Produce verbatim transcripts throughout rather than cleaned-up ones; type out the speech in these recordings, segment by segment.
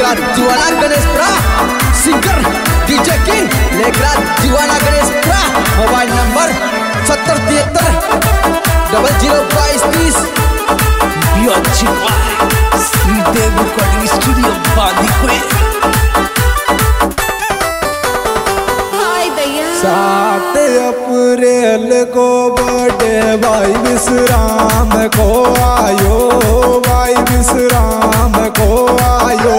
लेकरा दीवाना Ganeshpura singer DJ king लेकरा दीवाना गणेशपुरा मोबाइल नंबर सत्तर तिहत्तर डबल जीरो बाईस तीस श्रीदेव रिकॉर्डिंग स्टूडियो बांदीकुई। सात अप्रैल को बर्थडे भाई विश्राम को आयो, भाई विश्राम को आयो।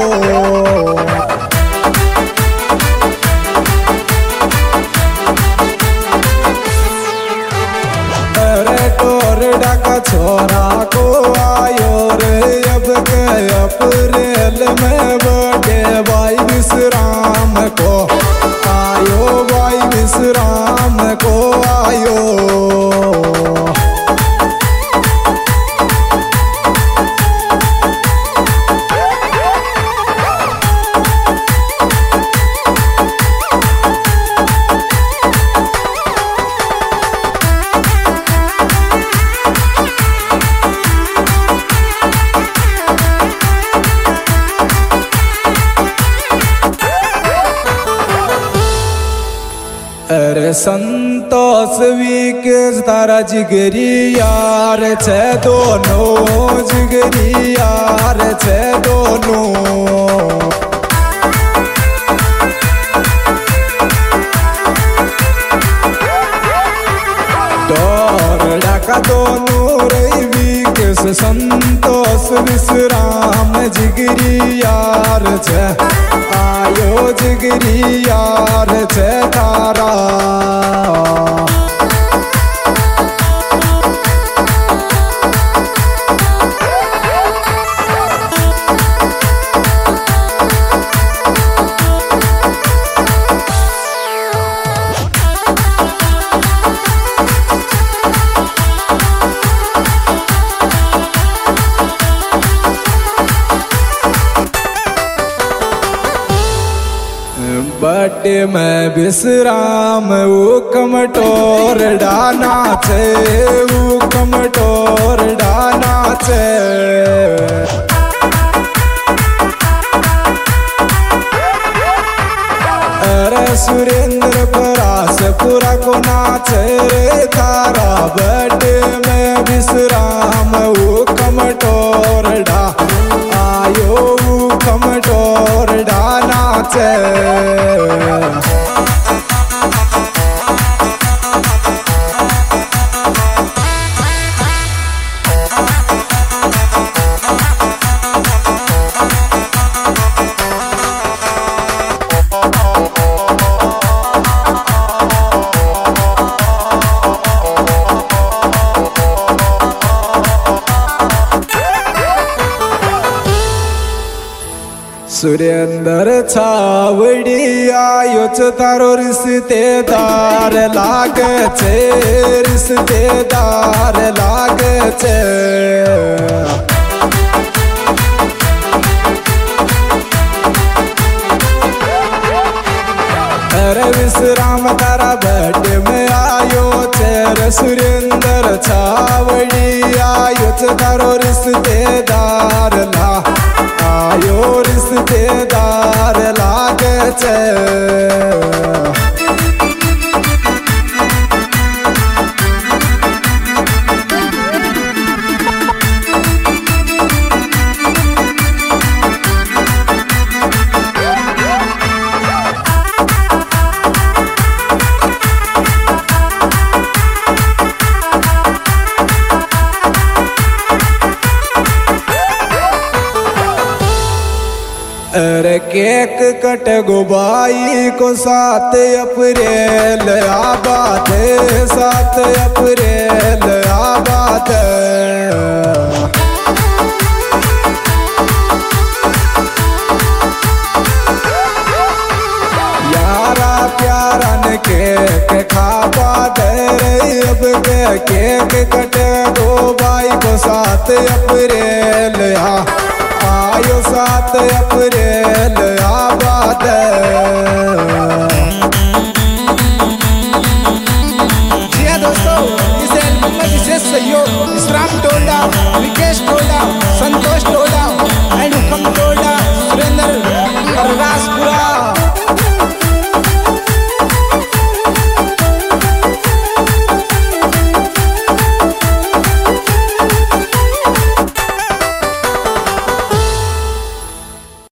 अरे टोरडा का छोरा को आयो रे, अब के अप्रैल में बर्थडे भाई विश्राम को आयो, भाई विश्राम को आयो। अरे संतोष विकेश तारा जिगरी यार छे दोनों, जिगरी यार छे दोनों। टोरडा का दोनों रे विकेश संतोष विश्राम जिगरी यार छे आयो, जिगरी यार छे तारा। बर्थडे में विश्राम वो कमटोर डाना छे, वो कमटोर डाना छे। अरे सुरेंद्र परास पूरा को नाचे रे तारा, बर्थडे में विश्राम वो कमटोर डा आयो, वो कमटोर डाना छे। सुरेंद्र छावड़ी आयो च तारो रिश्तेदार लागे छे, रिश्तेदार लागे छे। अरे विश्राम तारा बर्थडे में आयो छे रे, सुरेंद्र छावड़ी आयो च तारो रिश्तेदार ला आयो, रिश्तेदार लागे छे। अरे केक कट गो भाई को सात अप्रैल आबाद, सात अप्रैल आबाद। यारा प्यारा ने केक खाबा दे रे, अब के केक कट गो भाई को सात अप्रैल आ आयो, सात अप्रैल आबाद। जी हाँ दोस्तों, इस एल्बम में विशेष सहयोग विश्राम टोला, विकेश